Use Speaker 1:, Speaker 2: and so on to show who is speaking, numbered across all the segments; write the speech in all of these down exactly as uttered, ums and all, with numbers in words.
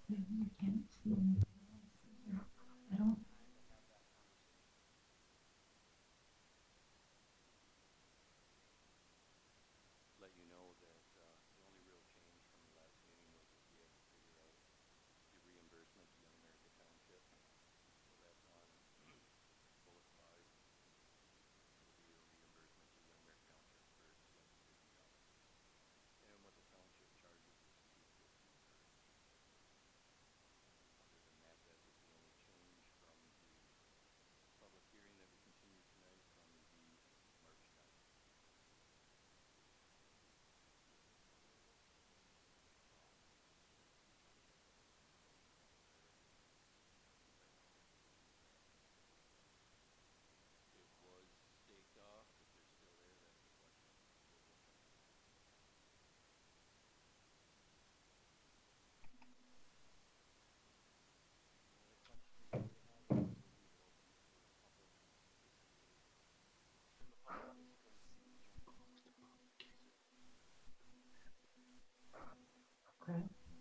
Speaker 1: I can't see anything. I don't.
Speaker 2: Let you know that uh, the only real change from the last meeting was that we had to figure out the reimbursement to Young America Township. So that's on bullet five. It'll be a reimbursement to Young America Township for two hundred fifty dollars, and what the township charges is two fifty per meeting. Other than that, that was the only change from the public hearing that we continued tonight from the March ninth. Um, is there any questions I can answer from that? It was staked off. If they're still there, that's the question. We'll go from there. Any other questions anybody has? Otherwise, we'll leave it open for public participation. Can the public participants join the call?
Speaker 1: Okay.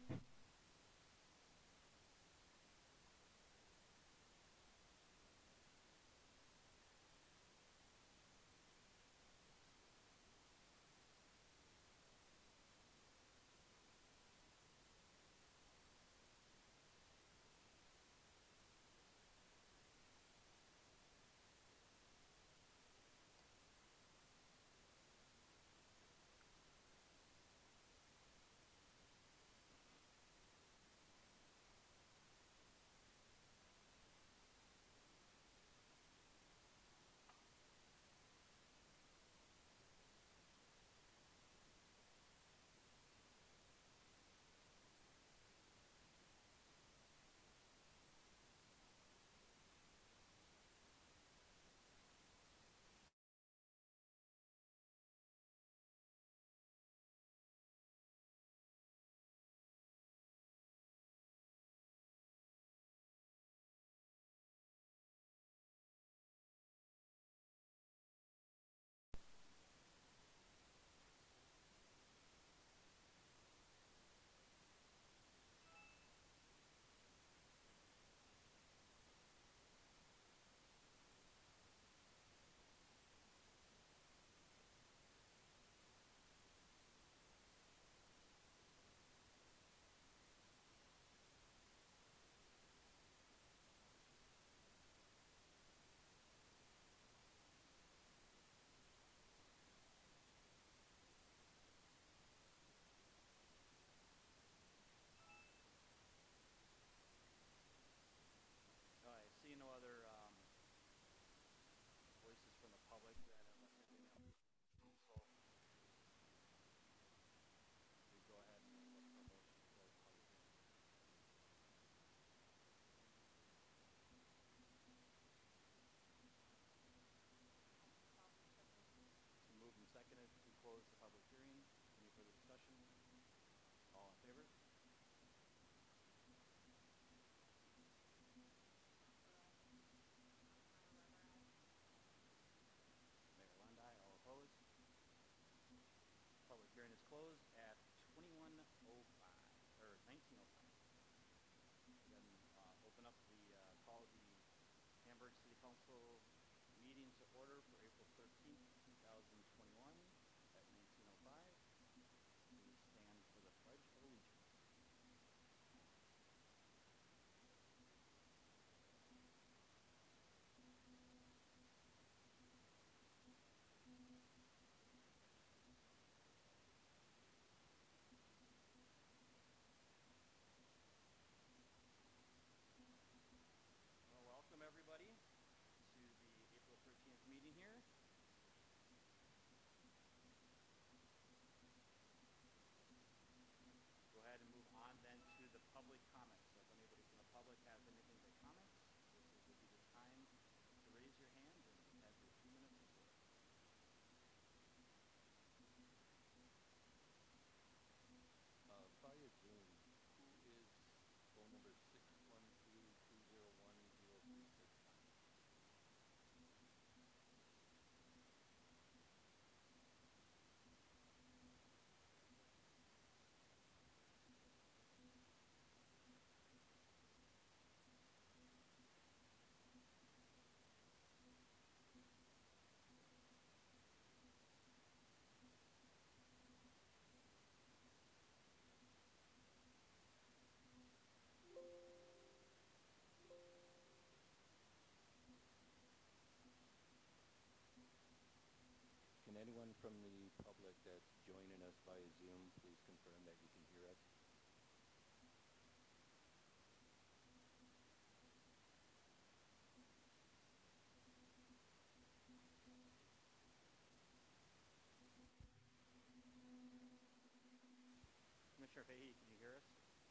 Speaker 2: All right. See no other um, voices from the public. Then unless anybody else. So we go ahead and look for a motion to close the public hearing. It's been moved and seconded to close the public hearing. Any further discussion? All in favor? Mayor Lundi, all opposed? Public hearing is closed at twenty-one oh five, or nineteen oh five. We'll then uh, open up the, uh, call the Hamburg City Council meeting to order for April thirteenth, two thousand twenty-one at nineteen oh five. Please stand for the Pledge of Allegiance. Well, welcome everybody to the April thirteenth meeting here. from the public that's joining us via Zoom, please confirm that you can hear us. Commissioner Fahey, can you hear us?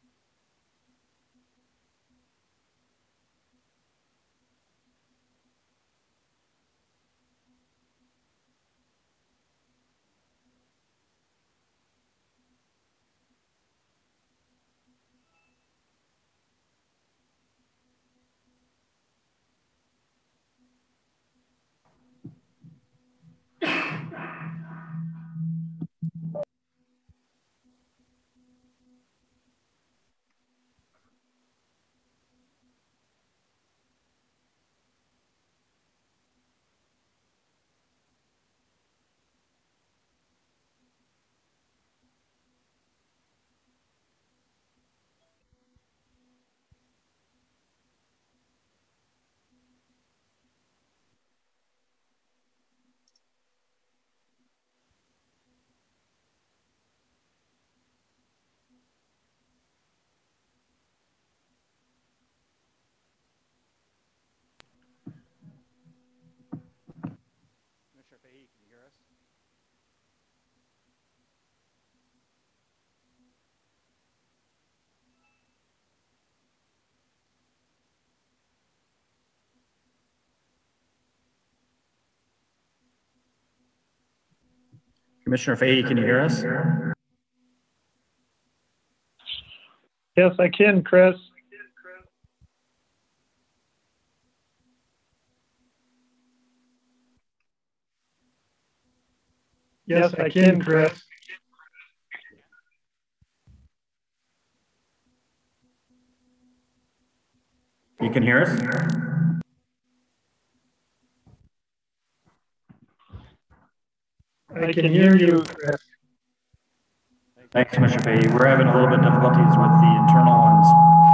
Speaker 2: Commissioner Fahey, can you hear us?
Speaker 3: Commissioner Fahey, can you hear us?
Speaker 4: Yes, I can, Chris. Yes, I can, Chris.
Speaker 3: You can hear us?
Speaker 4: I can hear you, Chris.
Speaker 3: Thanks, Commissioner Fahey. We're having a little bit of difficulties with the internal ones.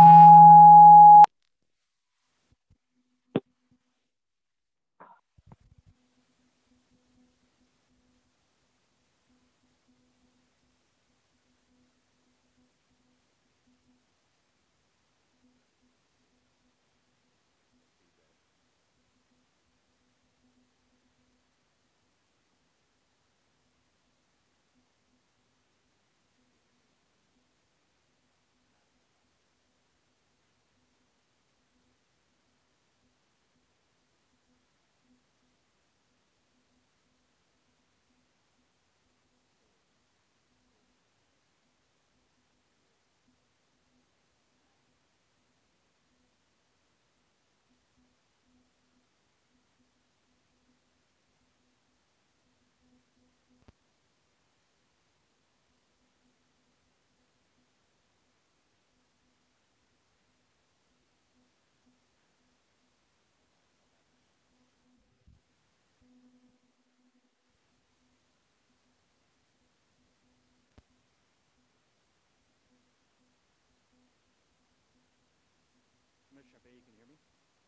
Speaker 2: Commissioner Fahey, can you hear me?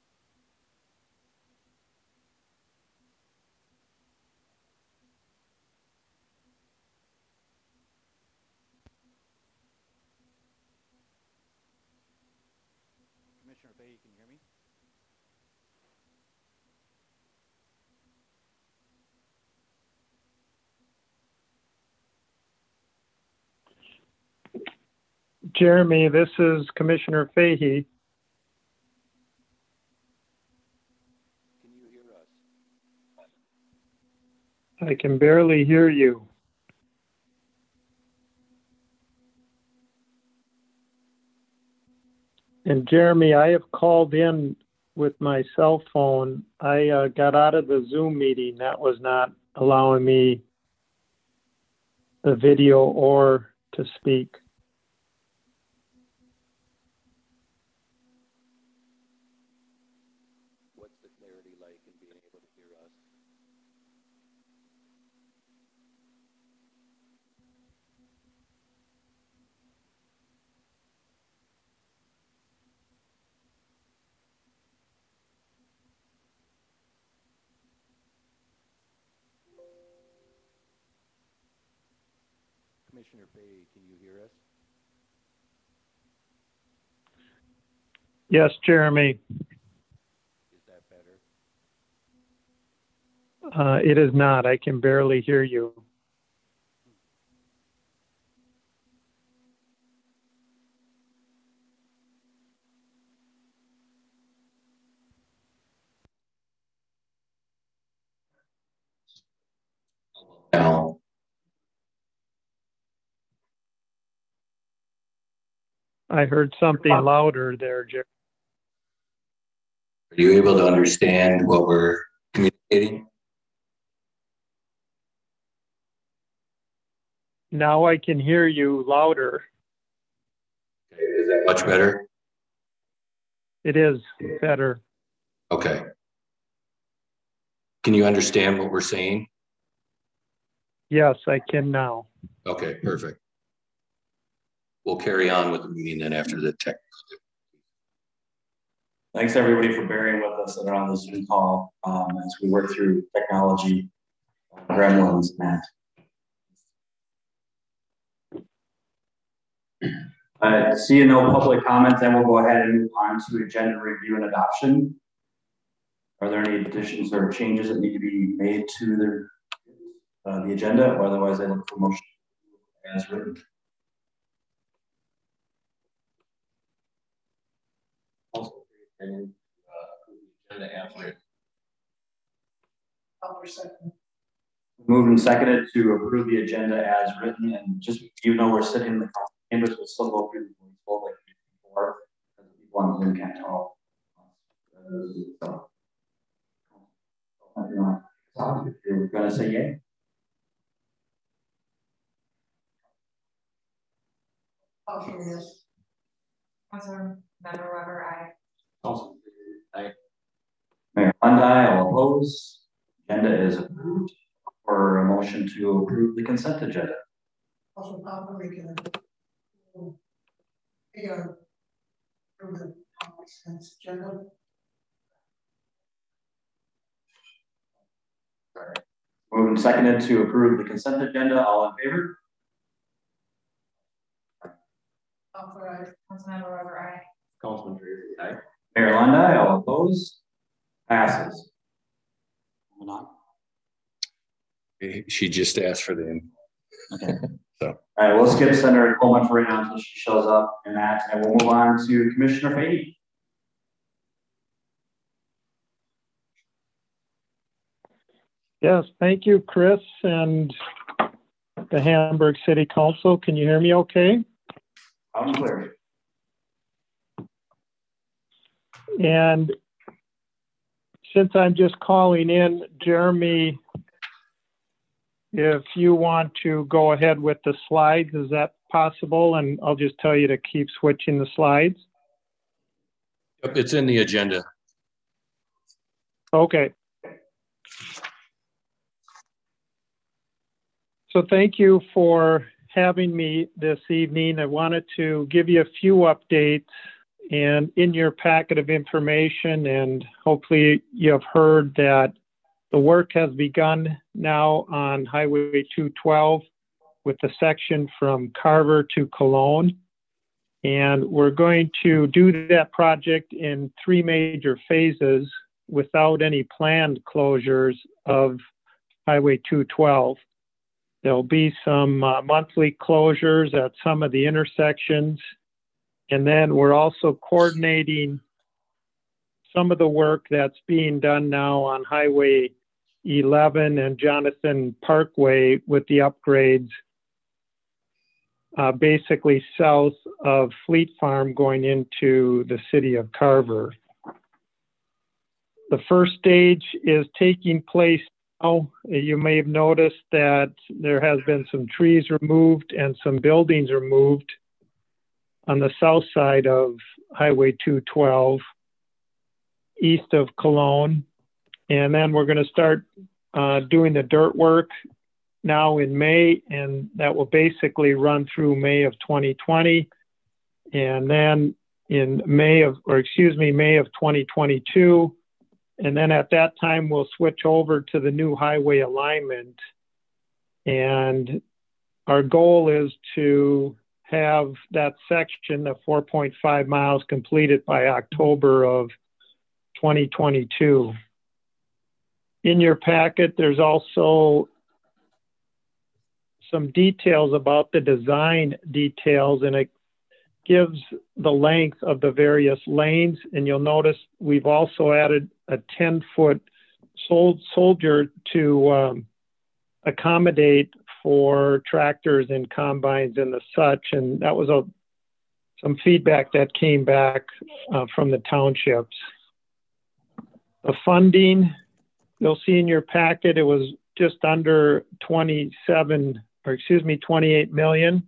Speaker 2: Commissioner Fahey, can you hear me?
Speaker 4: Jeremy, this is Commissioner Fahey.
Speaker 2: Can you hear us?
Speaker 4: I can barely hear you. And Jeremy, I have called in with my cell phone. I uh, got out of the Zoom meeting. That was not allowing me the video or to speak.
Speaker 2: What's the clarity like in being able to hear us? Commissioner Fahey, can you hear us?
Speaker 4: Yes, Jeremy.
Speaker 2: Is that better?
Speaker 4: Uh, it is not. I can barely hear you.
Speaker 5: Now,
Speaker 4: I heard something louder there, Jeremy.
Speaker 5: are you able to understand what we're communicating?
Speaker 4: Now I can hear you louder.
Speaker 5: Okay, is that much better?
Speaker 4: It is better.
Speaker 5: Okay. Can you understand what we're saying?
Speaker 4: Yes, I can now.
Speaker 5: Okay, perfect. We'll carry on with the meeting then after the tech.
Speaker 3: Thanks everybody for bearing with us that are on the Zoom call um, as we work through technology gremlins, Matt. Uh, seeing no public comments, then we'll go ahead and move on to agenda review and adoption. Are there any additions or changes that need to be made to the, uh, the agenda? Or otherwise, I look for motion as written.
Speaker 5: Also, and, uh, agenda as written.
Speaker 3: Moved and seconded to approve the agenda as written, and just you know we're sitting in the chambers, we'll still go through the voice vote like before, because the people on Zoom can't talk. So, if you're gonna say yay.
Speaker 1: Okay, yes. Councilor Member Weber, aye.
Speaker 3: Councilor Aye. Mayor Lundy, all opposed. Agenda is approved. For a motion to approve the consent agenda.
Speaker 1: Also, Papa, we can. Yeah. From the consent agenda.
Speaker 3: Moved and seconded to approve the consent agenda. All in favor?
Speaker 1: Papa, aye. Councilmember Weber, aye.
Speaker 3: Councilman Tracy, aye. Mayor Lundy, all opposed. Passes. Moving on.
Speaker 5: She just asked for the info.
Speaker 3: Okay.
Speaker 5: So.
Speaker 3: All right, we'll skip Senator Coleman for right now until she shows up and that, and we'll move on to Commissioner Fahey.
Speaker 4: Yes, thank you, Chris, and the Hamburg City Council. Can you hear me okay?
Speaker 3: I'm clear.
Speaker 4: And since I'm just calling in, Jeremy, if you want to go ahead with the slides, is that possible? And I'll just tell you to keep switching the slides.
Speaker 5: Yep, it's in the agenda.
Speaker 4: Okay. So thank you for having me this evening. I wanted to give you a few updates, and in your packet of information, and hopefully you have heard that the work has begun now on Highway two twelve with the section from Carver to Cologne. And we're going to do that project in three major phases without any planned closures of Highway two twelve. There'll be some uh, monthly closures at some of the intersections. And then we're also coordinating some of the work that's being done now on Highway eleven and Jonathan Parkway with the upgrades uh, basically south of Fleet Farm going into the city of Carver. The first stage is taking place now. You may have noticed that there has been some trees removed and some buildings removed on the south side of Highway two twelve, east of Cologne. And then we're going to start uh, doing the dirt work now in May, and that will basically run through May of twenty twenty. And then in May of, or excuse me, May of twenty twenty-two. And then at that time, we'll switch over to the new highway alignment. And our goal is to have that section of four point five miles completed by October of twenty twenty-two. In your packet, there's also some details about the design details, and it gives the length of the various lanes. And you'll notice we've also added a ten foot sol soldier to um, accommodate for tractors and combines and the such. And that was a, some feedback that came back uh, from the townships. The funding, you'll see in your packet, it was just under twenty-seven, or excuse me, twenty-eight million.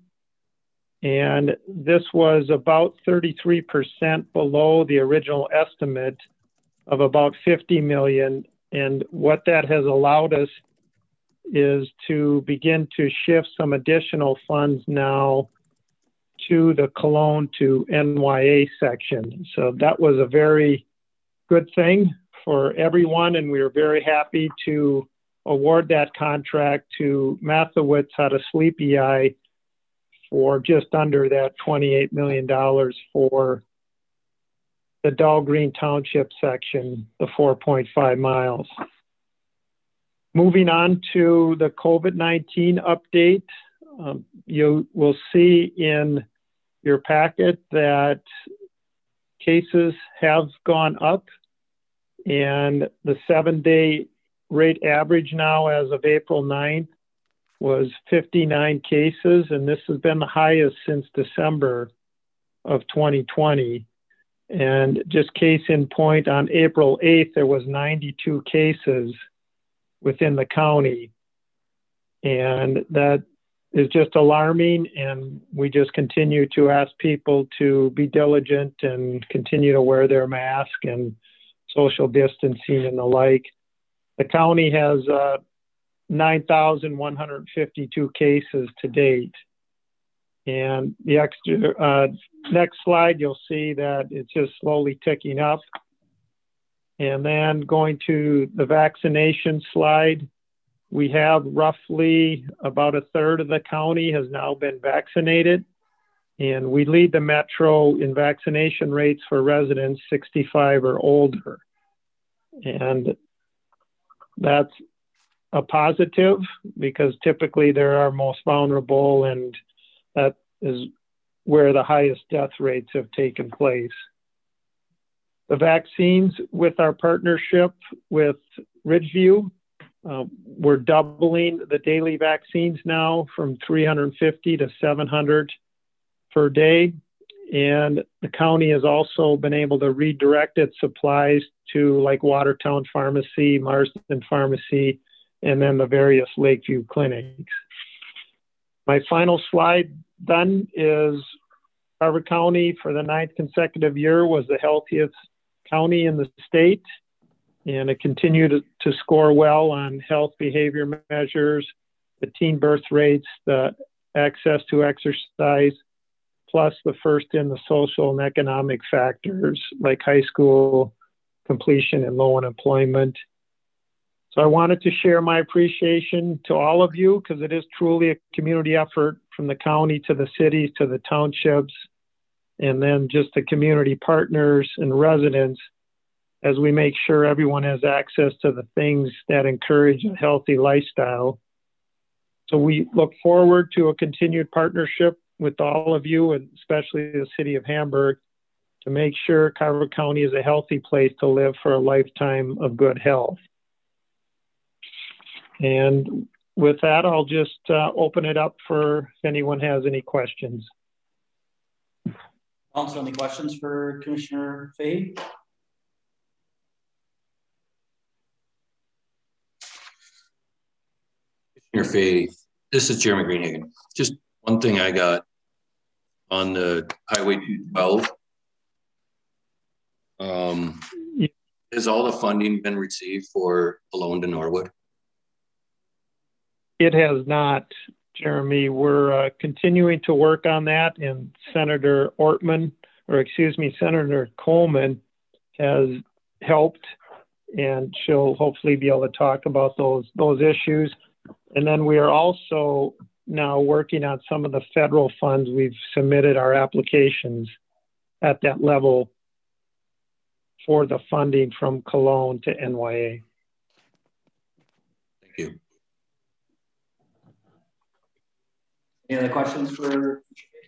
Speaker 4: And this was about thirty-three percent below the original estimate of about fifty million. And what that has allowed us is to begin to shift some additional funds now to the Cologne to N Y A section. So that was a very good thing for everyone, and we were very happy to award that contract to Mathewitz out of Sleepy Eye for just under that twenty-eight million dollars for the Dahlgreen Township section, the four point five miles. Moving on to the COVID nineteen update, um, you will see in your packet that cases have gone up, and the seven-day rate average now as of April ninth was fifty-nine cases, and this has been the highest since December of twenty twenty. And just case in point, on April eighth, there was ninety-two cases within the county. And that is just alarming, and we just continue to ask people to be diligent and continue to wear their mask and social distancing and the like. The county has uh, nine thousand one hundred fifty-two cases to date. And the extra, uh, next slide, you'll see that it's just slowly ticking up. And then going to the vaccination slide, we have roughly about a third of the county has now been vaccinated. And we lead the metro in vaccination rates for residents sixty-five or older. And that's a positive, because typically they're our most vulnerable, and that is where the highest death rates have taken place. The vaccines, with our partnership with Ridgeview, uh, we're doubling the daily vaccines now from three hundred fifty to seven hundred per day. And the county has also been able to redirect its supplies to like Watertown Pharmacy, Marsden Pharmacy, and then the various Lakeview clinics. My final slide then is Carver County for the ninth consecutive year was the healthiest county in the state, and it continued to, to score well on health behavior measures, the teen birth rates, the access to exercise, plus the first in the social and economic factors like high school completion and low unemployment. So I wanted to share my appreciation to all of you, because it is truly a community effort from the county to the cities to the townships, and then just the community partners and residents, as we make sure everyone has access to the things that encourage a healthy lifestyle. So we look forward to a continued partnership with all of you, and especially the city of Hamburg, to make sure Carver County is a healthy place to live for a lifetime of good health. And with that, I'll just uh, open it up for if anyone has any questions.
Speaker 3: Council, any questions for Commissioner Fahey?
Speaker 5: Commissioner Fahey, this is Jeremy Greenhagen. Just one thing I got on the Highway two twelve. Um,
Speaker 4: Yeah.
Speaker 5: Has all the funding been received for Cologne to Norwood?
Speaker 4: It has not, Jeremy. We're uh, continuing to work on that, and Senator Ortman, or excuse me, Senator Coleman has helped, and she'll hopefully be able to talk about those those issues. And then we are also now working on some of the federal funds. We've submitted our applications at that level for the funding from Cologne to N Y A.
Speaker 5: Thank you.
Speaker 3: Any other questions for?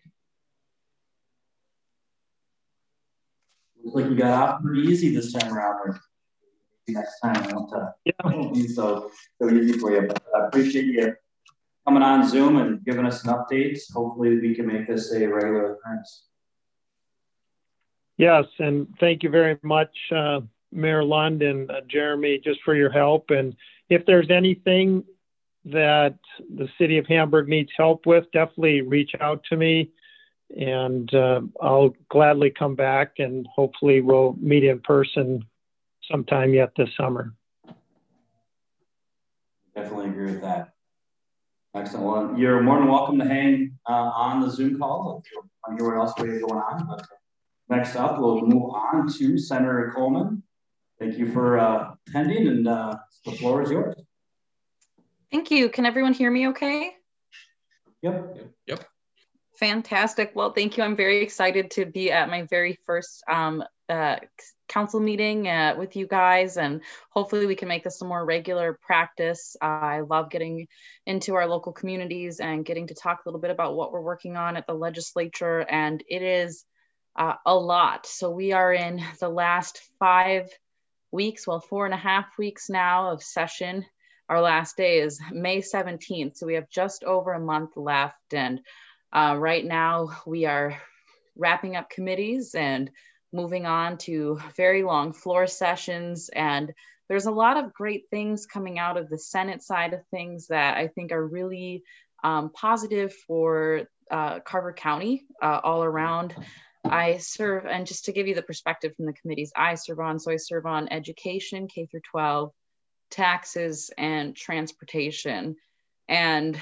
Speaker 3: Looks like you got off pretty easy this time around. Next time I won't, uh,
Speaker 4: Yeah.
Speaker 3: won't be so, so easy for you, but I appreciate you coming on Zoom and giving us an update. Hopefully we can make this a regular occurrence.
Speaker 4: Yes, and thank you very much, uh, Mayor Lund and uh, Jeremy, just for your help. And if there's anything that the city of Hamburg needs help with, definitely reach out to me, and uh, I'll gladly come back, and hopefully we'll meet in person sometime yet this summer.
Speaker 3: Definitely agree with that. Excellent. Well, you're more than welcome to hang uh, on the Zoom call if you want to hear what else we have going on. But next up, we'll move on to Senator Coleman. Thank you for uh, attending, and uh, the floor is yours.
Speaker 6: Thank you. Can everyone hear me okay?
Speaker 3: Yep.
Speaker 5: Yep.
Speaker 6: Fantastic. Well, thank you. I'm very excited to be at my very first um, uh, council meeting uh, with you guys, and hopefully we can make this a more regular practice. Uh, I love getting into our local communities and getting to talk a little bit about what we're working on at the legislature, and it is uh, a lot. So we are in the last five weeks, well, four and a half weeks now of session. Our last day is May seventeenth, so we have just over a month left, and Uh, right now, we are wrapping up committees and moving on to very long floor sessions. And there's a lot of great things coming out of the Senate side of things that I think are really um, positive for uh, Carver County uh, all around. I serve, and just to give you the perspective from the committees I serve on, so I serve on education, K through twelve, taxes, and transportation. And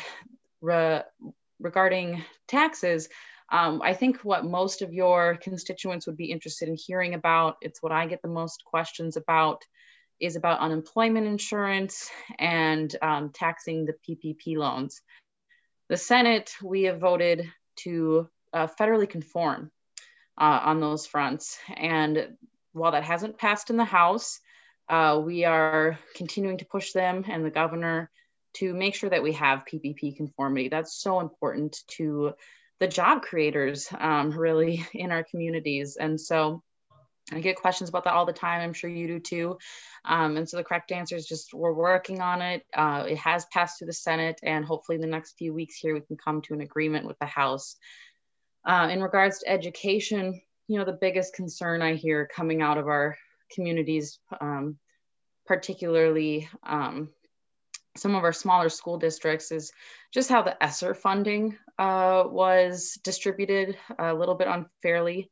Speaker 6: re regarding taxes, um, I think what most of your constituents would be interested in hearing about, it's what I get the most questions about, is about unemployment insurance and um, taxing the P P P loans. The Senate, we have voted to uh, federally conform uh, on those fronts. And while that hasn't passed in the House, uh, we are continuing to push them and the governor to make sure that we have P P P conformity. That's so important to the job creators, um, really, in our communities. And so I get questions about that all the time. I'm sure you do too. Um, and so the correct answer is just, we're working on it. Uh, it has passed through the Senate, and hopefully in the next few weeks here, we can come to an agreement with the House. Uh, in regards to education, you know, the biggest concern I hear coming out of our communities, um, particularly um, some of our smaller school districts, is just how the ESSER funding uh, was distributed a little bit unfairly,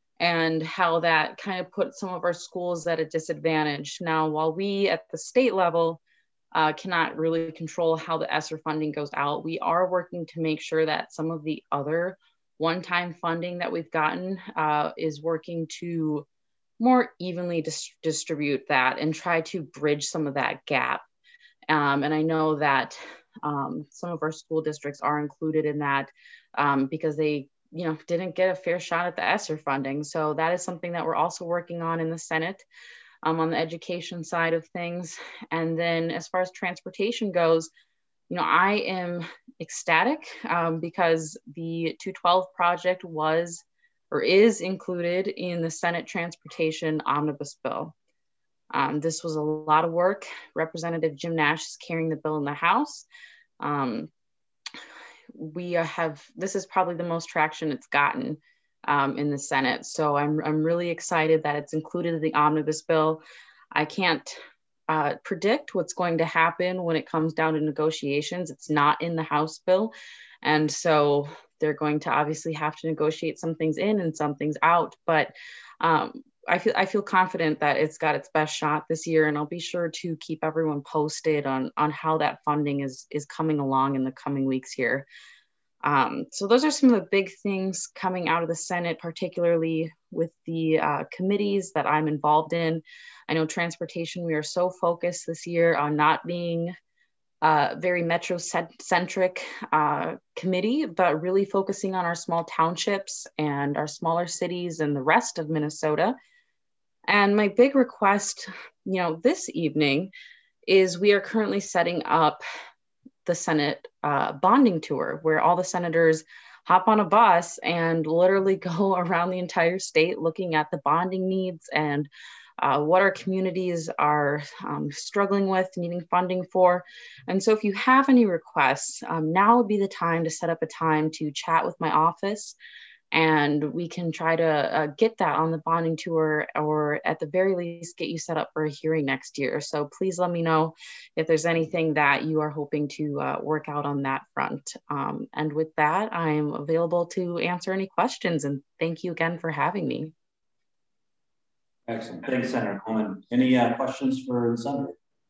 Speaker 6: and how that kind of put some of our schools at a disadvantage. Now, while we at the state level uh, cannot really control how the ESSER funding goes out, we are working to make sure that some of the other one-time funding that we've gotten uh, is working to more evenly dis distribute that and try to bridge some of that gap. Um, and I know that um, some of our school districts are included in that um, because they, you know, didn't get a fair shot at the ESSER funding. So that is something that we're also working on in the Senate um, on the education side of things. And then as far as transportation goes, you know, I am ecstatic um, because the two twelve project was or is included in the Senate Transportation Omnibus Bill. Um, this was a lot of work. Representative Jim Nash is carrying the bill in the House. Um, we have, this is probably the most traction it's gotten um, in the Senate. So I'm, I'm really excited that it's included in the Omnibus Bill. I can't uh, predict what's going to happen when it comes down to negotiations. It's not in the House bill. And so they're going to obviously have to negotiate some things in and some things out. But um, I feel I feel confident that it's got its best shot this year, and I'll be sure to keep everyone posted on on how that funding is is coming along in the coming weeks here. Um, so those are some of the big things coming out of the Senate, particularly with the uh, committees that I'm involved in. I know transportation, we are so focused this year on not being uh, very metro-centric uh, committee, but really focusing on our small townships and our smaller cities and the rest of Minnesota. And my big request, you know, this evening is we are currently setting up the Senate uh, bonding tour, where all the senators hop on a bus and literally go around the entire state looking at the bonding needs and uh, what our communities are um, struggling with, needing funding for. And so if you have any requests, um, now would be the time to set up a time to chat with my office, and we can try to uh, get that on the bonding tour, or at the very least get you set up for a hearing next year. So please let me know if there's anything that you are hoping to uh, work out on that front. Um, and with that, I'm available to answer any questions, and thank you again for having me.
Speaker 3: Excellent. Thanks, Senator Coleman. Any uh, questions for the Senator?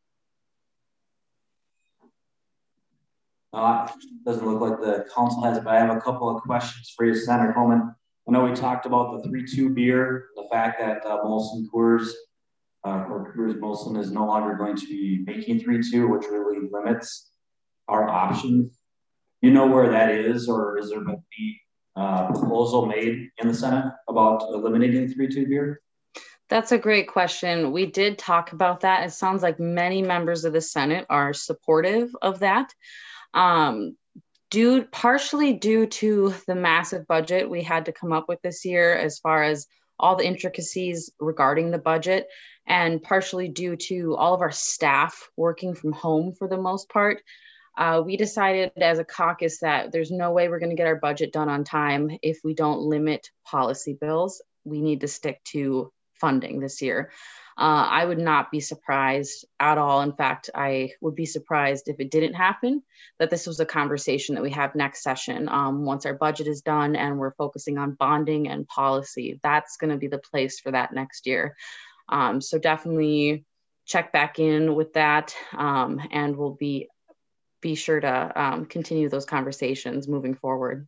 Speaker 3: Uh, doesn't look like the council has, but I have a couple of questions for you, Senator Coleman. I know we talked about the three two beer, the fact that uh, Molson Coors, uh, or Coors Molson is no longer going to be making three two, which really limits our options. You know where that is, or is there going to be a proposal made in the Senate about eliminating three two beer?
Speaker 6: That's a great question. We did talk about that. It sounds like many members of the Senate are supportive of that. Um, due partially due to the massive budget we had to come up with this year, as far as all the intricacies regarding the budget, and partially due to all of our staff working from home for the most part, uh, we decided as a caucus that there's no way we're going to get our budget done on time if we don't limit policy bills. We need to stick to funding this year. Uh, I would not be surprised at all. In fact, I would be surprised if it didn't happen, that this was a conversation that we have next session. Um, once our budget is done and we're focusing on bonding and policy, that's going to be the place for that next year. Um, so definitely check back in with that, um, and we'll be, be sure to um, continue those conversations moving forward.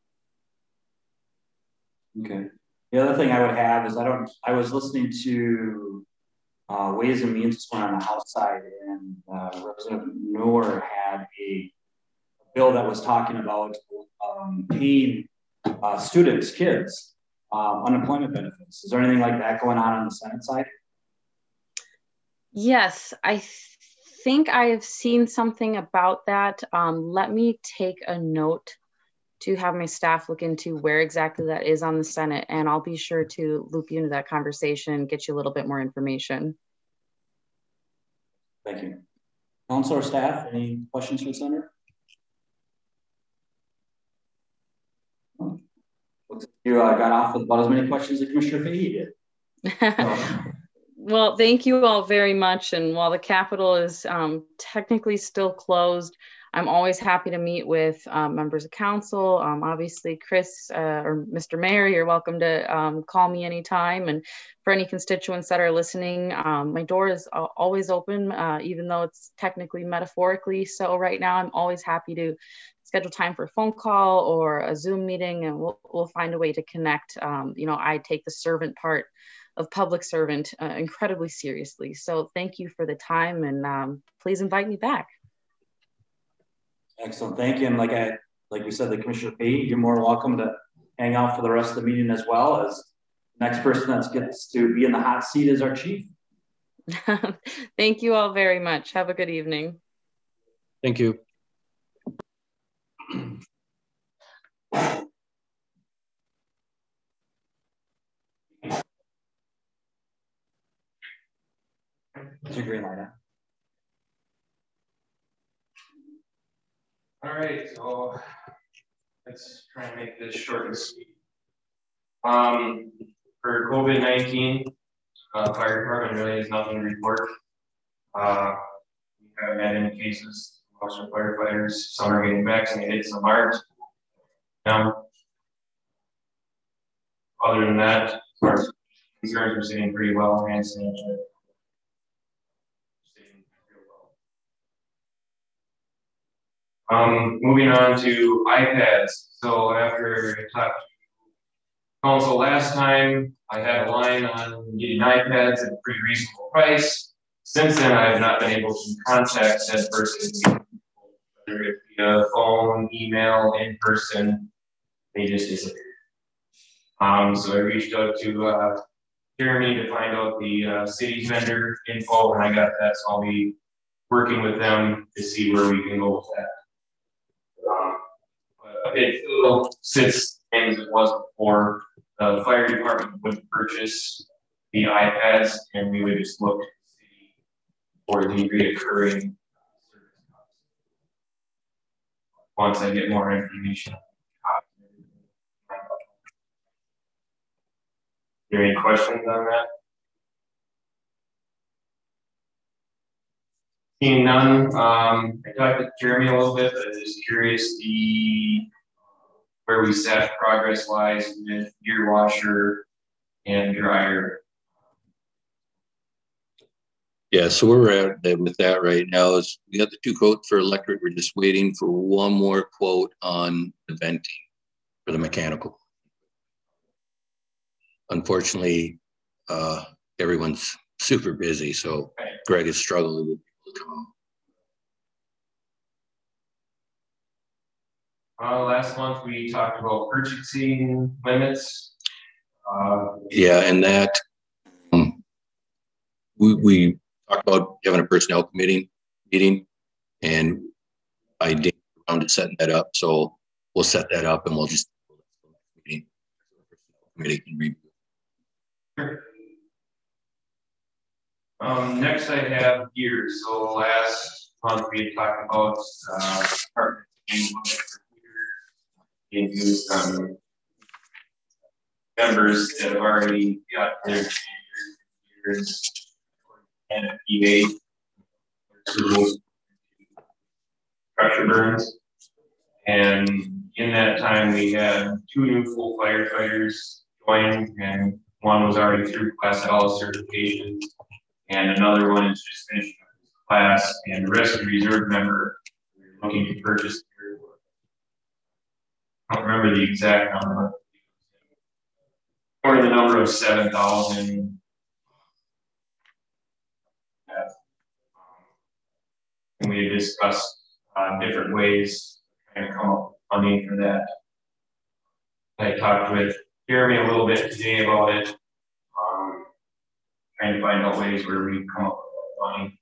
Speaker 3: Okay. The other thing I would have is I don't, I was listening to uh, Ways and Means one on the House side, and uh, Representative Noor had a bill that was talking about um, paying uh, students, kids, um, unemployment benefits. Is there anything like that going on on the Senate side?
Speaker 6: Yes, I th think I have seen something about that. Um, let me take a note to have my staff look into where exactly that is on the Senate, and I'll be sure to loop you into that conversation and get you a little bit more information.
Speaker 3: Thank you. Council or staff, any questions for the Senator? You uh, got off with about as many questions as Commissioner Fahey did. So.
Speaker 6: Well, thank you all very much. And while the Capitol is um, technically still closed, I'm always happy to meet with um, members of council. Um, obviously, Chris uh, or Mister Mayor, you're welcome to um, call me anytime. And for any constituents that are listening, um, my door is always open, uh, even though it's technically metaphorically so right now. I'm always happy to schedule time for a phone call or a Zoom meeting, and we'll, we'll find a way to connect. Um, you know, I take the servant part of public servant uh, incredibly seriously. So thank you for the time, and um, please invite me back.
Speaker 3: Excellent, thank you. And like I, like we said, the Commissioner Fahey, you're more welcome to hang out for the rest of the meeting, as well as the next person that gets to be in the hot seat is our chief.
Speaker 6: Thank you all very much. Have a good evening.
Speaker 5: Thank you.
Speaker 3: It's your green light. Huh?
Speaker 7: All right, so let's try and make this short and sweet. Um, for COVID nineteen, uh, fire department really has nothing to report. Uh, we haven't had any cases amongst our firefighters. Some are getting vaccinated, some aren't. Um, other than that, our concerns are sitting pretty well. Hand sanitizer. Um, moving on to iPads. So after I talked to council last time, I had a line on getting iPads at a pretty reasonable price. Since then, I have not been able to contact said person whether it be a phone, email, in person, they just disappeared. Um, so I reached out to uh, Jeremy to find out the uh, city's vendor info, and I got that, so I'll be working with them to see where we can go with that. Um, but it still sits as it was before. The fire department would purchase the iPads, and we would just look to the city for the reoccurring service costs. Once I get more information. Are there any questions on that? Seeing none, um, I talked to Jeremy a little bit, but I'm just curious the where we sat progress wise with gear washer and dryer.
Speaker 5: Yeah, so where we're at with that right now is we got the two quotes for electric. We're just waiting for one more quote on the venting for the mechanical. Unfortunately, uh, everyone's super busy, so Greg is struggling with people to come.
Speaker 7: Uh, last month we talked about purchasing limits. Uh,
Speaker 5: yeah, and that um, we, we talked about having a personnel committee meeting, and I did around to setting that up. So we'll set that up, and we'll just meeting committee can review.
Speaker 7: Sure. Um, next I have gear. So last month we had talked about uh, partner being used on members that have already got their years and P A pressure burns. And in that time we had two new full firefighters join, and one was already through class L certification, and another one is just finishing up his class, and the rest of the reserve member we're looking to purchase. I don't remember the exact number. Or the number of seven thousand. And we discussed uh, different ways to kind of come up with funding for that. I talked with Jeremy a little bit today about it, um, trying to find out ways where we come up with money.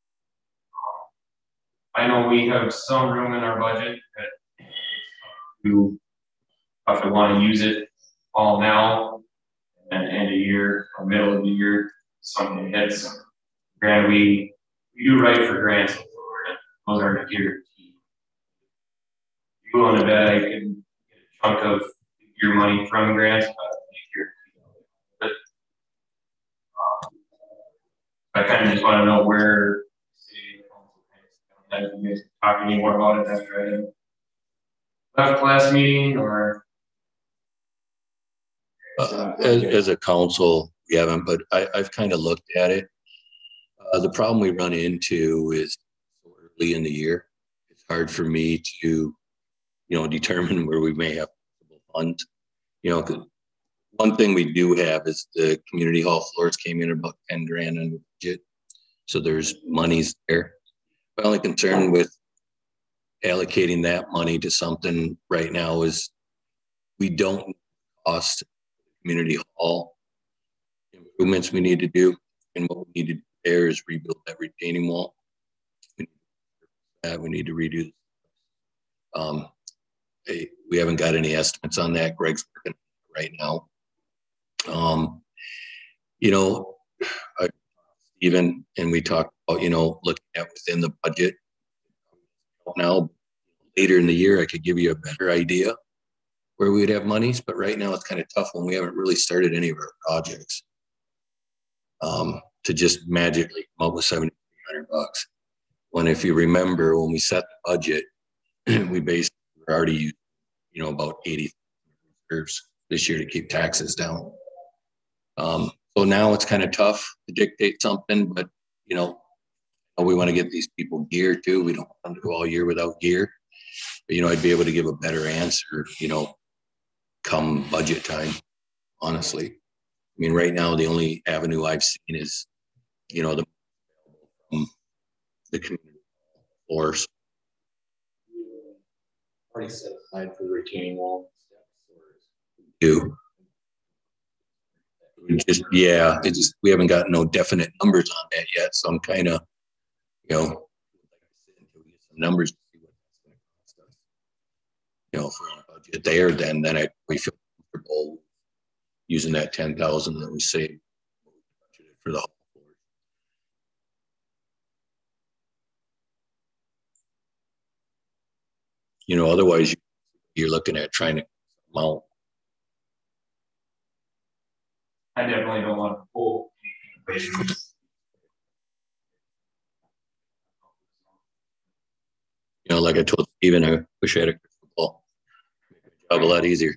Speaker 7: I know we have some room in our budget that you have to want to use it all now, and end of year or middle of the year, something hits. Granted, we, we do write for grants, those are guaranteed. You go on a bet I can get a chunk of your money from grants, but um, I kind of just want to know where city council is. You guys talk any more about it after I left last meeting, or
Speaker 5: Uh, as, as a council, we haven't, but I, I've kind of looked at it. Uh, the problem we run into is so early in the year. It's hard for me to, you know, determine where we may have funds. You know, 'cause one thing we do have is the community hall floors came in about ten grand in the budget. So there's monies there. My only concern with allocating that money to something right now is we don't cost community hall improvements we need to do, and what we need to do there is rebuild that retaining wall. We need to, that we need to redo. Um, hey, we haven't got any estimates on that. Greg's working right now. Um, you know, I, Stephen and we talked about, you know, looking at within the budget. Now, later in the year, I could give you a better idea where we would have monies, but right now it's kind of tough when we haven't really started any of our projects. Um, to just magically come up with seventy-three hundred bucks. When, if you remember, when we set the budget, we basically were already using, you know, about eighty reserves this year to keep taxes down. Um, so now it's kind of tough to dictate something, but you know, we want to get these people gear too. We don't want them to go all year without gear. But, you know, I'd be able to give a better answer, you know, come budget time, honestly. I mean, right now, the only avenue I've seen is, you know, the, um, the community force. already set aside for the retaining wall. Do. We just, yeah, it just, we haven't got no definite numbers on that yet, so I'm kind of, you know, until we get some numbers to see what that's going to cost us. You know, if we're on a budget there, then then I we feel comfortable using that ten thousand that we saved for the whole floor. You know, otherwise you're looking at trying to mount.
Speaker 7: I definitely don't want to pull anything away.
Speaker 5: You know, like I told Steven, I wish I had a crystal ball. Make my job a lot easier.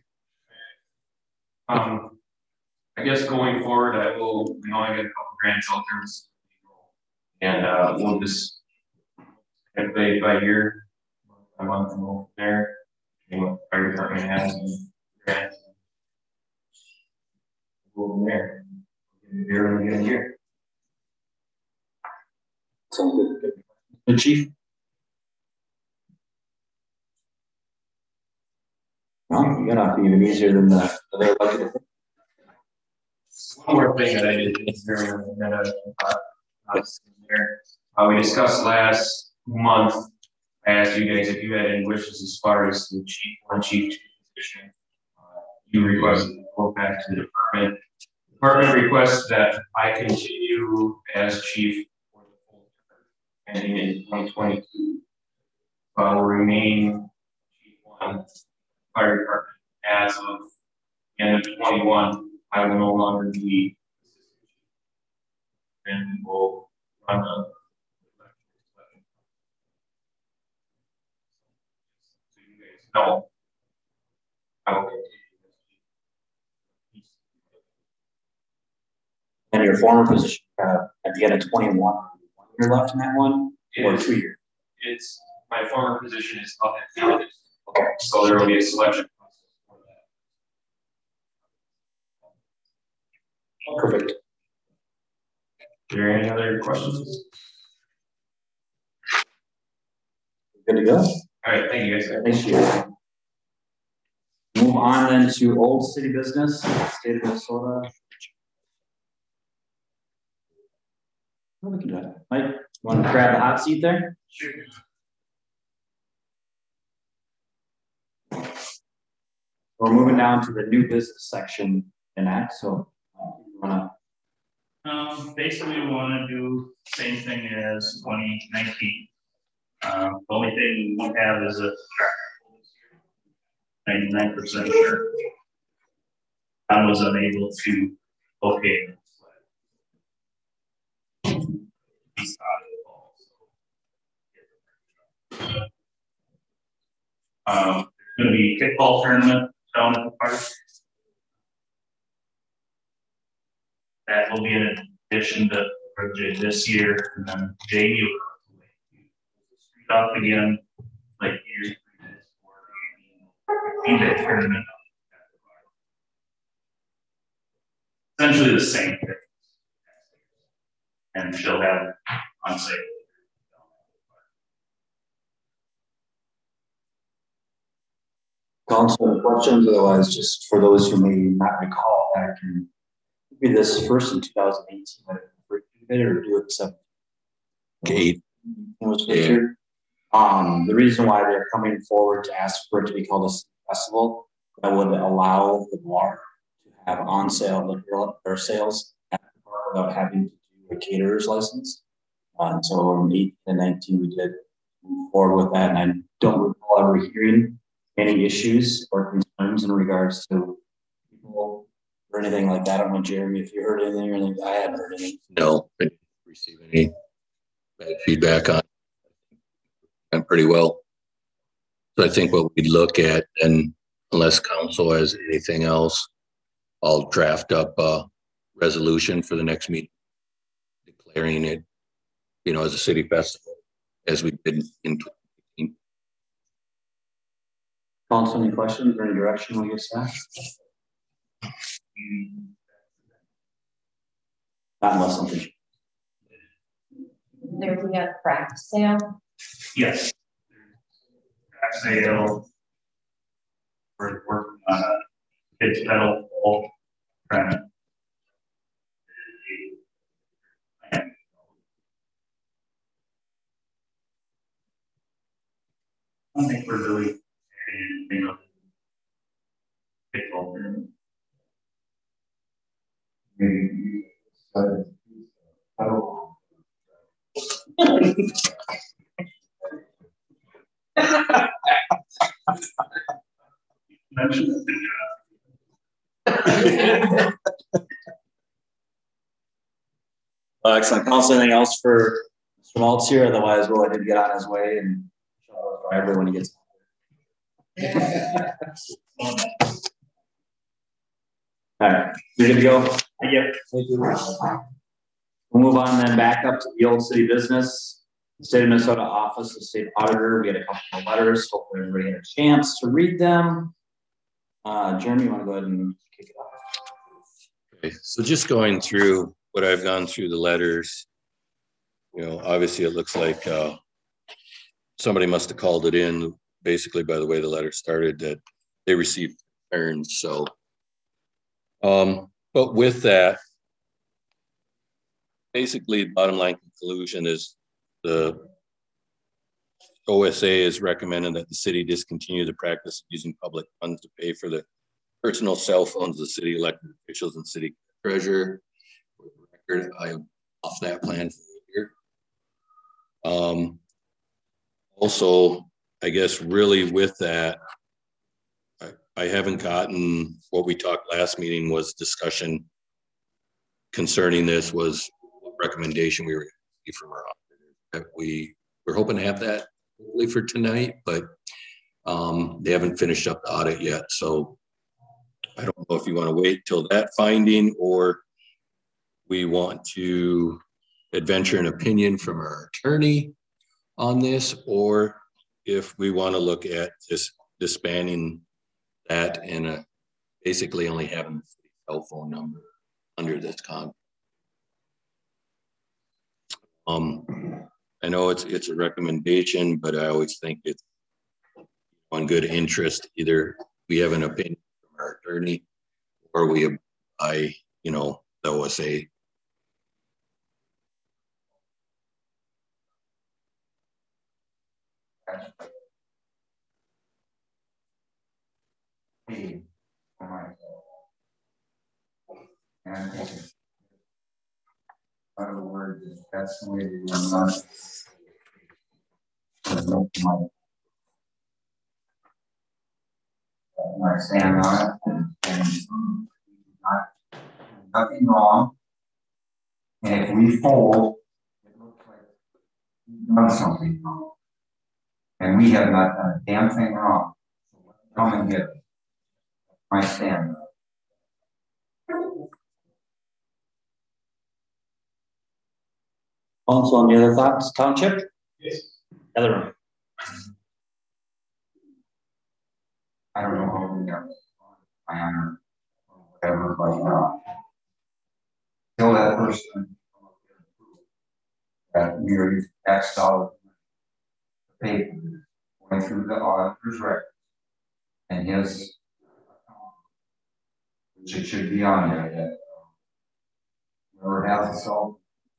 Speaker 7: Um, I guess going forward, I will, you know, I got a couple grants out there. And uh, we'll just head by by year. I want to go there. You know, fire department has and grants. Go from there. Year and again year.
Speaker 3: Sounds good. The chief? Well, you're gonna have to even easier than the other budget.
Speaker 7: One more thing that I did here that uh, uh, there. Uh, we discussed last month. I asked you guys if you had any wishes as far as the chief one chief position. Uh, you requested to go back to the department. The department requests that I continue as chief for the full term ending in twenty twenty-two. I will remain chief one fire department as of the end of twenty-one. I will no longer be and we'll run a so you guys know I will continue.
Speaker 3: And your former position, uh, at the end of twenty-one, one year left in that one, or
Speaker 7: It's,
Speaker 3: two years?
Speaker 7: it's my former position is up at August. Okay, so there will be a selection process for that.
Speaker 3: Perfect.
Speaker 7: Are there any other questions?
Speaker 3: Good to go.
Speaker 7: All right, thank you guys.
Speaker 3: Thank you. Move on then to old city business, state of Minnesota. Well, we can do it. Mike, you want to grab the hot seat there?
Speaker 7: Sure.
Speaker 3: We're moving down to the new business section in that, so uh, you wanna.
Speaker 8: Um, basically, we want to do the same thing as twenty nineteen. Um, the only thing we have is a ninety-nine percent sure. I was unable to locate it. Um, there's going to be a kickball tournament down at the park. That will be in addition to this year, and then Jamie will street off again, like years previous for the that tournament. Essentially the same thing. And she'll have it on sale.
Speaker 3: Council questions, otherwise just for those who may not recall back in maybe this first in two thousand eighteen, or do it seven.
Speaker 5: Eight.
Speaker 3: Yeah. Um, the reason why they're coming forward to ask for it to be called a festival that would allow the bar to have on sale liquor or sales at the bar without having to do a caterer's license. Uh, and so in eighteen and nineteen we did move forward with that, and I don't recall ever hearing any issues or concerns in regards to people or anything like that. I don't know, Jeremy, if you heard anything or anything. I hadn't heard anything.
Speaker 5: No, I didn't receive any bad feedback on it. Went pretty well. So I think what we'd look at, and unless council has anything else, I'll draft up a resolution for the next meeting declaring it, you know, as a city festival, as we did in twenty eighteen.
Speaker 3: Council, any questions or any direction we get that? Not unless something.
Speaker 1: There we have craft sale.
Speaker 8: Yes. Craft sale, we're working on a kids pedal pole, trying to. I don't think we're really adding anything up. Pitfall there.
Speaker 9: Maybe, uh, I don't.
Speaker 8: Mention
Speaker 3: Uh, excellent. Council, anything else for Mister Maltz here? Otherwise, we'll let him get on his way and show the driver when he gets. All right, you're good to go?
Speaker 8: Yeah.
Speaker 3: Thank you. We'll move on then back up to the old city business. The State of Minnesota Office of State Auditor. We had a couple of letters. Hopefully everybody had a chance to read them. Uh, Jeremy, you want to go ahead and kick it off?
Speaker 5: Okay, so just going through what I've gone through the letters, you know, obviously it looks like uh, somebody must have called it in, basically by the way the letter started, that they received concerns. So, um, but with that, basically the bottom line conclusion is the O S A is recommending that the city discontinue the practice of using public funds to pay for the personal cell phones of the city elected officials and city treasurer. For the record, I am off that plan for the year. Um, also, I guess really with that, I, I haven't gotten what we talked last meeting was discussion concerning this was what recommendation we were going to see from our auditor. We we're hoping to have that hopefully for tonight, but um, they haven't finished up the audit yet. So I don't know if you want to wait till that finding or we want to adventure an opinion from our attorney on this, or if we want to look at just disbanding that and uh, basically only having the cell phone number under this contract. Um, I know it's it's a recommendation, but I always think it's on good interest. Either we have an opinion from our attorney, or we, I, you know, the O S A.
Speaker 9: Hey, all right. And out of the word, that's the way we run. There's no money. I stand on it and, and not, nothing wrong. And if we fold, it looks like we've done something wrong. And we have not done a damn thing wrong. So come and get my stand.
Speaker 3: Council, any other thoughts? Township?
Speaker 7: Yes.
Speaker 3: Other room.
Speaker 9: I don't know how we got I honor or whatever, but uh, tell that person that we are using X dollars to pay for this, going through the auditor's records and his, which it should be on there that whoever has the cell.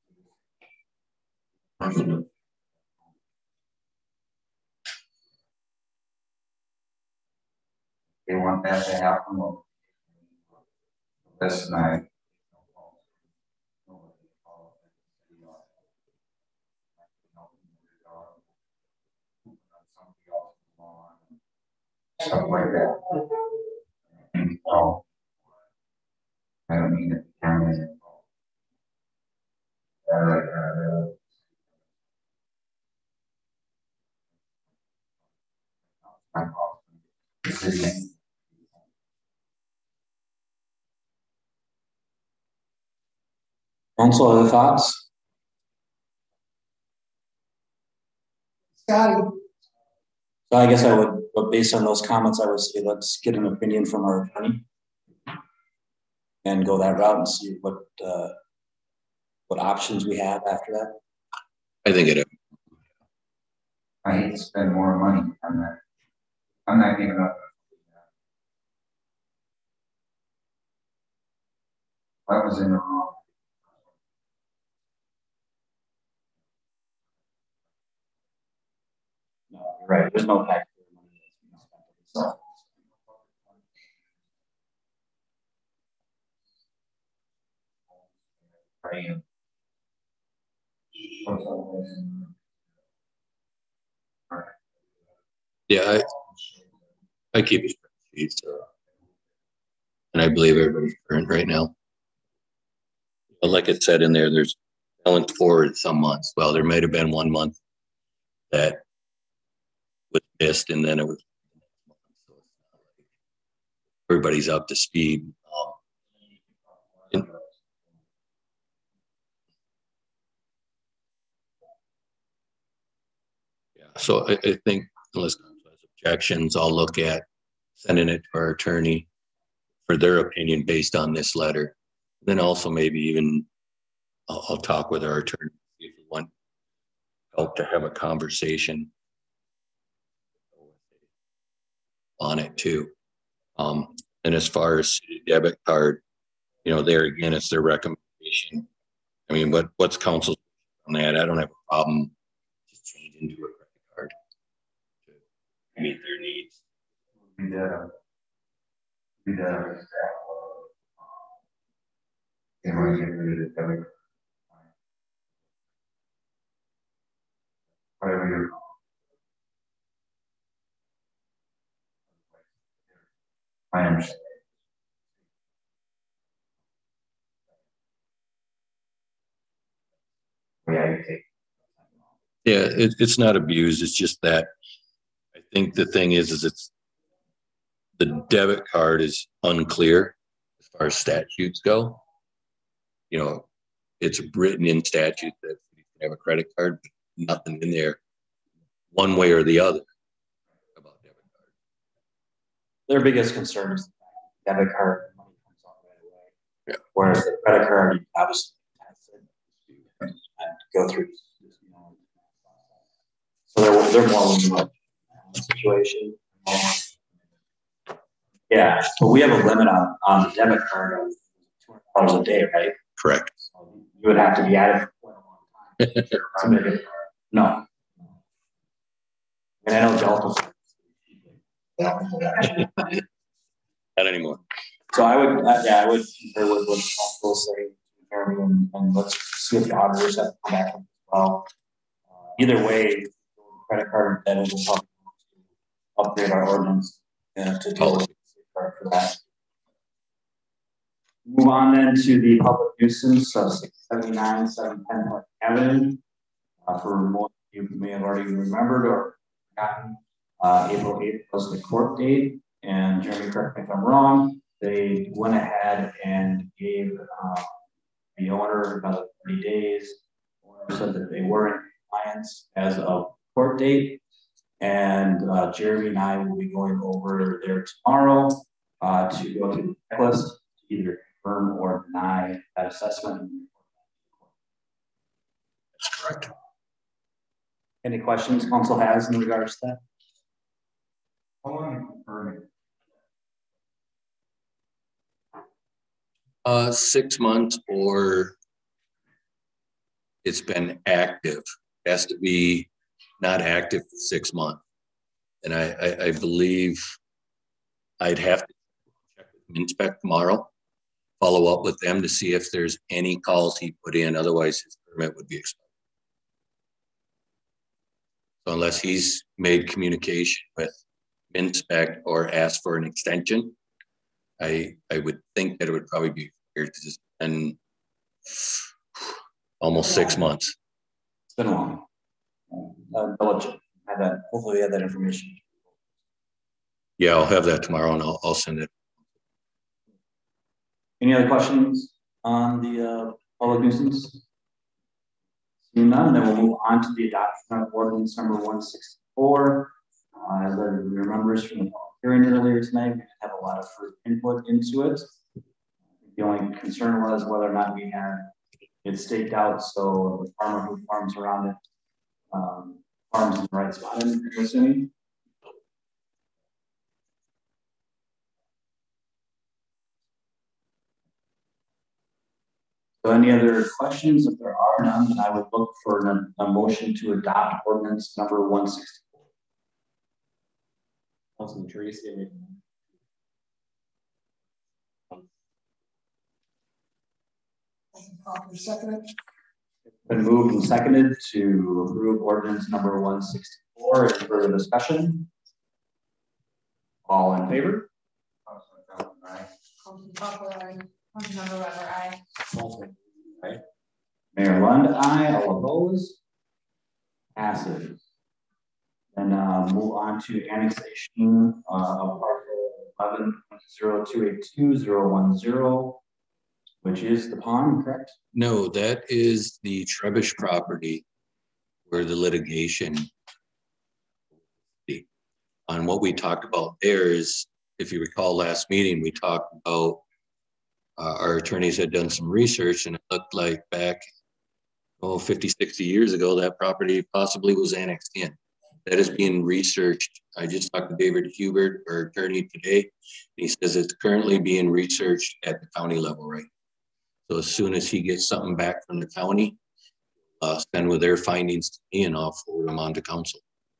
Speaker 9: They want that to happen. This night. Stuff like that. And so, I don't mean it. All right, uh,
Speaker 3: Council, other thoughts?
Speaker 1: Scotty.
Speaker 3: So I guess I would, but based on those comments, I would say let's get an opinion from our attorney and go that route and see what uh, what options we have after that.
Speaker 5: I think it.
Speaker 9: I hate to spend more money on that. I'm not giving up. I was in the wrong.
Speaker 3: No, you're right, there's no taxpayer money that's being spent on itself.
Speaker 9: Right.
Speaker 5: Yeah, I, I keep a spreadsheet, so, and I believe everybody's current right now. But like it said in there, there's balance forward some months. Well, there might have been one month that was missed, and then it was everybody's up to speed. Um, and, yeah, so I, I think unless there's objections, I'll look at sending it to our attorney for their opinion based on this letter. Then also maybe even I'll, I'll talk with our attorney if you want help to have a conversation on it too. Um, and as far as debit card, you know, there again, it's their recommendation. I mean, what what's council on that? I don't have a problem just changing to a credit card to meet their needs.
Speaker 9: We did. We did. And we're getting rid of debit. Whatever you're. I understand. Yeah, you take.
Speaker 5: Yeah, it, it's not abused. It's just that I think the thing is, is it's the debit card is unclear as far as statutes go. You know, it's written in statute that you can have a credit card, but nothing in there one way or the other about debit card.
Speaker 3: Their biggest concern is the debit card, money comes out right away.
Speaker 5: Yeah.
Speaker 3: Whereas the credit card, you obviously test it and go through, you know. So they're, they're more limited situation. Yeah, but we have a limit on, on the debit card of two hundred dollars a day, right?
Speaker 5: Correct.
Speaker 3: So you would have to be at it for quite a long time to make it. No. And I know Delta's.
Speaker 5: Not anymore.
Speaker 3: So I would, uh, yeah, I would concur with what council is saying, Jeremy, and, and let's see if the auditors have to come back as well. Uh, either way, credit card debt will probably upgrade our ordinance uh, to deal with for that. Move on then to the public nuisance of six seventy-nine, seven ten Park Avenue. Uh, for more you may have already remembered or forgotten, uh, April eighth was the court date, and Jeremy, correct me if I'm wrong, they went ahead and gave uh, the owner another thirty days. The owner said that they were in compliance as of court date, and uh, Jeremy and I will be going over there tomorrow uh, to go through the checklist to either confirm or deny that assessment.
Speaker 5: That's correct.
Speaker 3: Any questions council has in regards to that?
Speaker 9: How long confirming?
Speaker 5: Uh, six months or it's been active. It has to be not active for six months. And I, I, I believe I'd have to check with Minspec tomorrow, follow up with them to see if there's any calls he put in. Otherwise, his permit would be expired. So unless he's made communication with Minspec or asked for an extension, I I would think that it would probably be here to just spend almost six months.
Speaker 3: It's been long. Uh, double check. Have that. Hopefully, we have that information.
Speaker 5: Yeah, I'll have that tomorrow, and I'll I'll send it.
Speaker 3: Any other questions on the uh, public nuisance? Seeing none, then we'll move on to the adoption of ordinance number one sixty-four. Uh, as everybody remembers from the public hearing earlier tonight, we have a lot of input into it. The only concern was whether or not we had it staked out so the farmer who farms around it um, farms in the right spot, I'm assuming. So any other questions? If there are none, then I would look for an, a motion to adopt ordinance number one sixty-four. Councilman Tracy.
Speaker 1: Second.
Speaker 3: Been moved and seconded to approve ordinance number one sixty-four. Any further discussion? All in favor?
Speaker 1: Councilmember Weber, aye.
Speaker 3: Aye. Mayor Lund, aye. All opposed? Passes. And uh, move on to annexation uh, of parcel eleven zero two eight two zero one zero, which is the pond, correct?
Speaker 5: No, that is the Trebish property where the litigation on what we talked about there is, if you recall last meeting, we talked about uh, our attorneys had done some research and it looked like back, oh, fifty, sixty years ago, that property possibly was annexed in. That is being researched. I just talked to David Hubert, our attorney today. He says it's currently being researched at the county level, right? So as soon as he gets something back from the county, uh, send with their findings to me and I'll forward them on to council.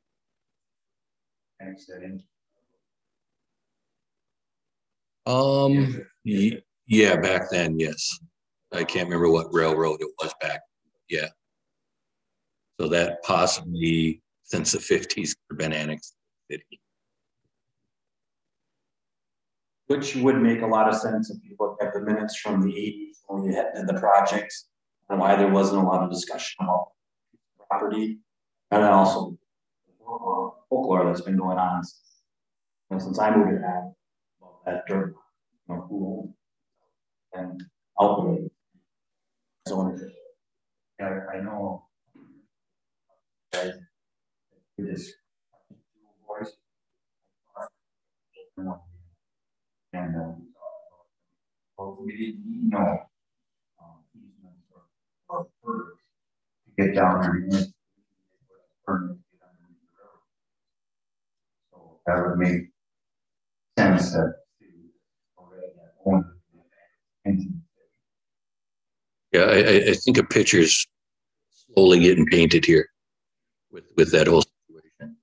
Speaker 5: Um, y- yeah, back then, yes. I can't remember what railroad it was back. Yeah. So that possibly since the fifties have been annexed.
Speaker 3: Which would make a lot of sense if you look at the minutes from the eighties when we had the projects and why there wasn't a lot of discussion about property. And then also folklore that's been going on since, since I moved to that, about that dirt, you know, pool and outdoor. So
Speaker 9: Yeah, I know. Guys, it is voice. And um, well, we didn't know um, easements or, or to get down there and permit to get underneath the road. So that would make sense that
Speaker 5: Yeah, I, I think a picture's slowly getting painted here with, with that whole situation.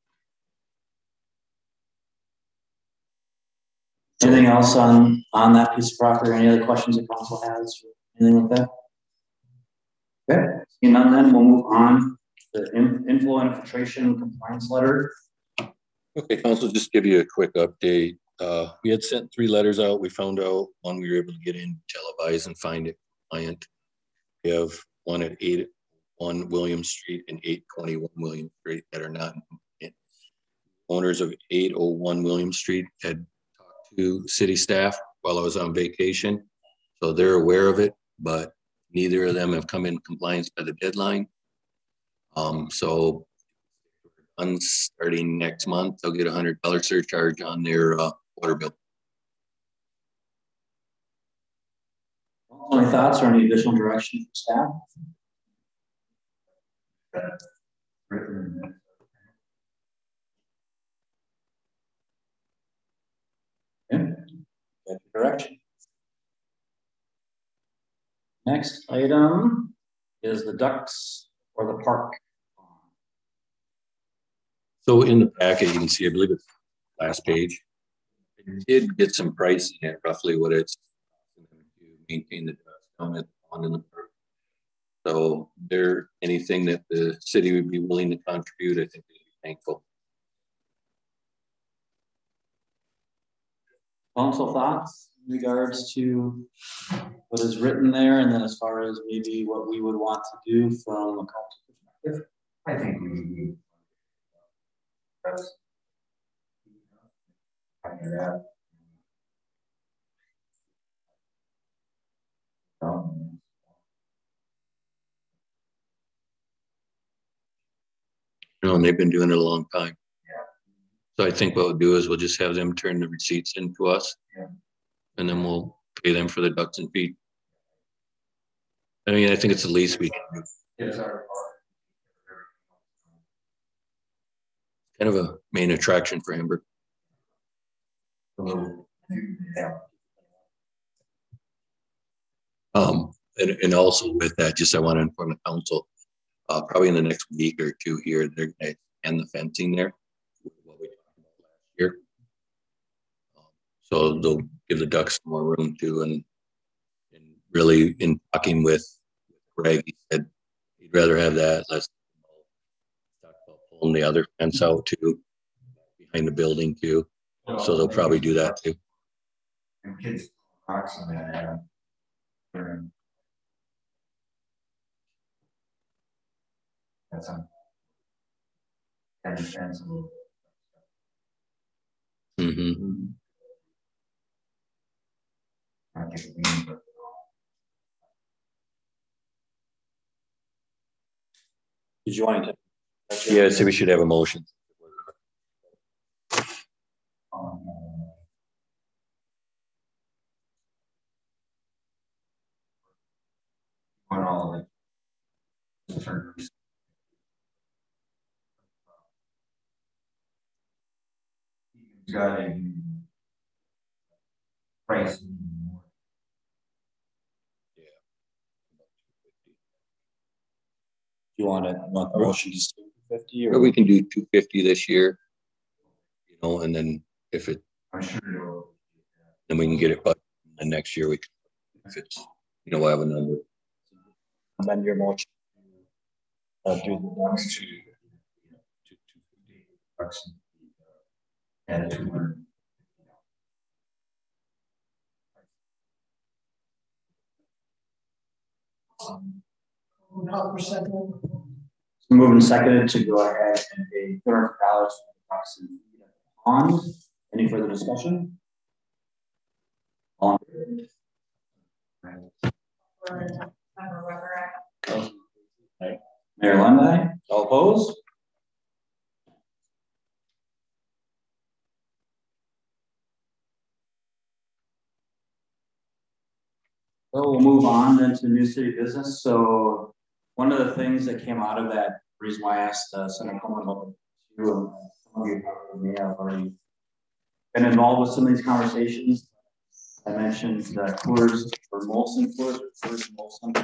Speaker 3: anything else on, on that piece of property? Any other questions the council has or anything like that? Okay, seeing none, then we'll move on to the in, inflow and infiltration compliance letter.
Speaker 5: Okay, council, just give you a quick update. Uh, we had sent three letters out. We found out one we were able to get in televised and find it compliant. We have one at eight one William Street and eight twenty-one William Street that are not compliant. Owners of eight oh one William Street had talked to city staff while I was on vacation, so they're aware of it, but neither of them have come in compliance by the deadline. Um, so on starting next month, they'll get a hundred dollar surcharge on their uh, water bill.
Speaker 3: Any thoughts or any additional direction from staff? Okay. That's direction. Next item is the ducks for the park.
Speaker 5: So in the packet, you can see, I believe it's last page. It did get some pricing at roughly what it's to maintain the ducks down at the pond in the park. So there, anything that the city would be willing to contribute, I think they'd be thankful.
Speaker 3: Council thoughts in regards to what is written there, and then as far as maybe what we would want to do from a council perspective?
Speaker 9: I think we need. That's. I hear that. Um,
Speaker 5: You know, and they've been doing it a long time.
Speaker 9: Yeah.
Speaker 5: So I think what we'll do is we'll just have them turn the receipts in to us.
Speaker 9: Yeah.
Speaker 5: And then we'll pay them for the ducks and feed. I mean, I think it's the least we can do.
Speaker 9: It's our.
Speaker 5: Kind of a main attraction for Hamburg.
Speaker 9: So, yeah.
Speaker 5: Um, And, and also with that, just I want to inform the council, uh, probably in the next week or two here, they're going to end the fencing there, what we talked about last year. Um, so they'll give the ducks more room too. And, and really in talking with Greg, he said he'd rather have that. Let's talk about pulling the other fence out too, behind the building too. So they'll probably do that too.
Speaker 9: And kids, rocks on that, uh, they're- that's on. And the fence a little.
Speaker 5: Mm-hmm.
Speaker 9: I think we need to-
Speaker 3: Did you want to?
Speaker 5: Yeah, so we should have a motion.
Speaker 9: um, On all of it. He's got a price.
Speaker 3: You want to, want the motion to stay fifty
Speaker 5: Or
Speaker 3: or?
Speaker 5: we can do two fifty this year, you know, and then if it,
Speaker 9: I'm sure you'll.
Speaker 5: then we can get it, but the next year we can, if it's, you know, we'll have a number.
Speaker 3: Amend your motion. Uh, do the ones to.
Speaker 9: Bucks. And two hundred.
Speaker 3: Moving and seconded to go ahead and pay two hundred dollars for the box and pond. Any further discussion? On. Mayor Lundy, all opposed? So we'll move on then to new city business. So one of the things that came out of that, reason why I asked uh, Senator Coleman about you, and some of you probably may have already been involved with some of these conversations. I mentioned the Coors or Molson Coors, Coors Molson.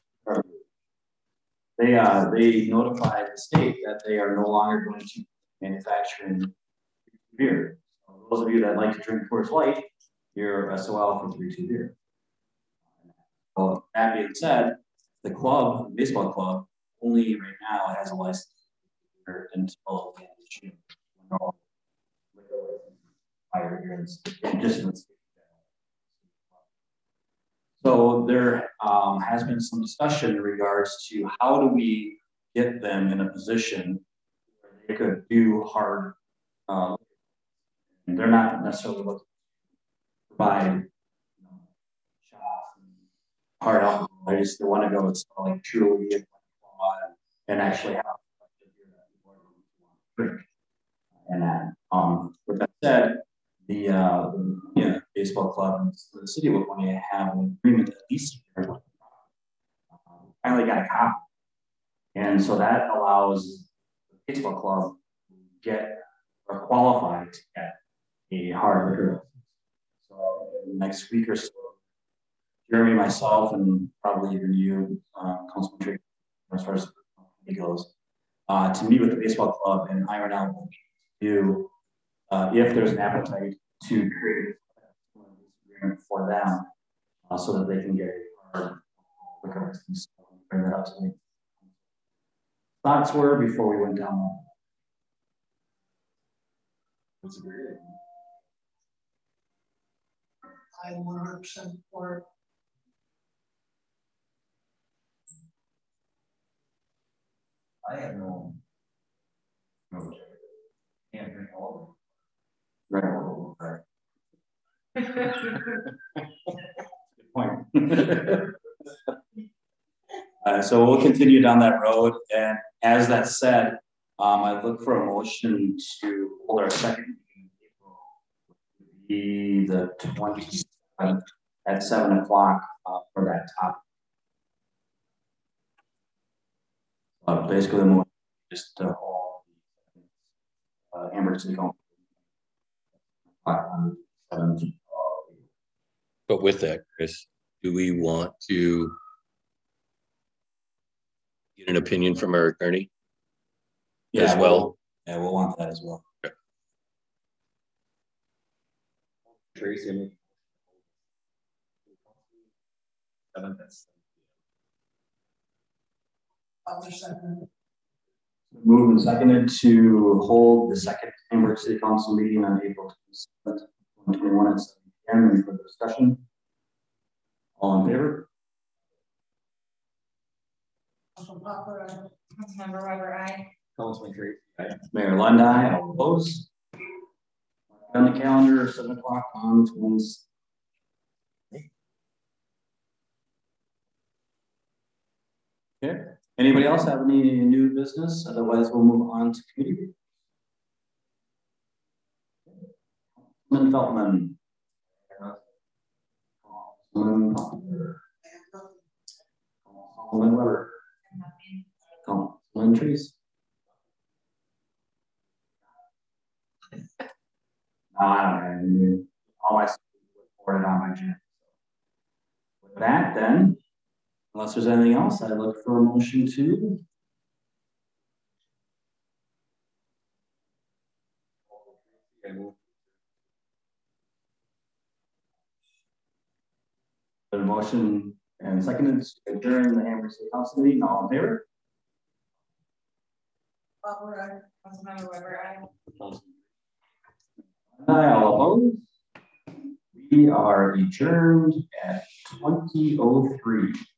Speaker 3: They uh they notified the state that they are no longer going to manufacture beer. So those of you that like to drink Coors Light, you're S O L for three two beer. Well, that being said, the club, the baseball club, only right now has a license until the end of June. So there um, has been some discussion in regards to how do we get them in a position where they could do hard. Um, and they're not necessarily looking to provide you know, shots and hard alcohol. They just want to go with like truly and actually have drink. And then, um, with that said, the uh, yeah, baseball club and the city of Laconia have an agreement that these um, finally got a copy, and so that allows the baseball club to get or qualify to get a hard liquor. So in the next week or so, Jeremy, myself, and probably even you, uh, Councilman Tree, as far as it goes, uh, to meet with the baseball club and iron out what we do. Uh, if there's an appetite to create an agreement for them, uh, so that they can get a liquor license. Bring that up to me. Thoughts were before we went down. What's agreed?
Speaker 1: I'm one hundred percent for it.
Speaker 9: I have no. No. Can't drink all of them.
Speaker 3: Right. Good point. uh, so we'll continue down that road, and as that said, um, I look for a motion to hold our second meeting in April, be the twenty-seventh at seven o'clock uh, for that topic. Uh, basically, the motion just to hold uh, Amber City Council.
Speaker 5: But with that, Chris, do we want to Get an opinion from our attorney
Speaker 3: Yeah,
Speaker 5: as well.
Speaker 3: Yeah, we'll want that as well.
Speaker 5: Okay.
Speaker 3: Tracy, any- Seven, that's- Moved and seconded to hold the second Amherst City Council meeting on April twenty-seventh, twenty twenty-one at seven P M. Any further discussion? All in favor?
Speaker 1: Councilmember Weber, aye.
Speaker 3: Councilman Tracy, aye. Mayor Lundy, all opposed? On the calendar, seven o'clock on Wednesday. Okay, anybody else have any new business? Otherwise, we'll move on to committee. Councilman Feltman. Councilman Popper. Councilman Weber. Councilman Trees. No, I don't have any. All my stuff is recorded on my channel. With that, then, unless there's anything else, I look for a motion to. A motion and seconded to adjourn the Amherst City Council meeting. All in favor?
Speaker 1: Councilmember Weber, aye.
Speaker 3: Aye, all opposed? We are adjourned at twenty oh three.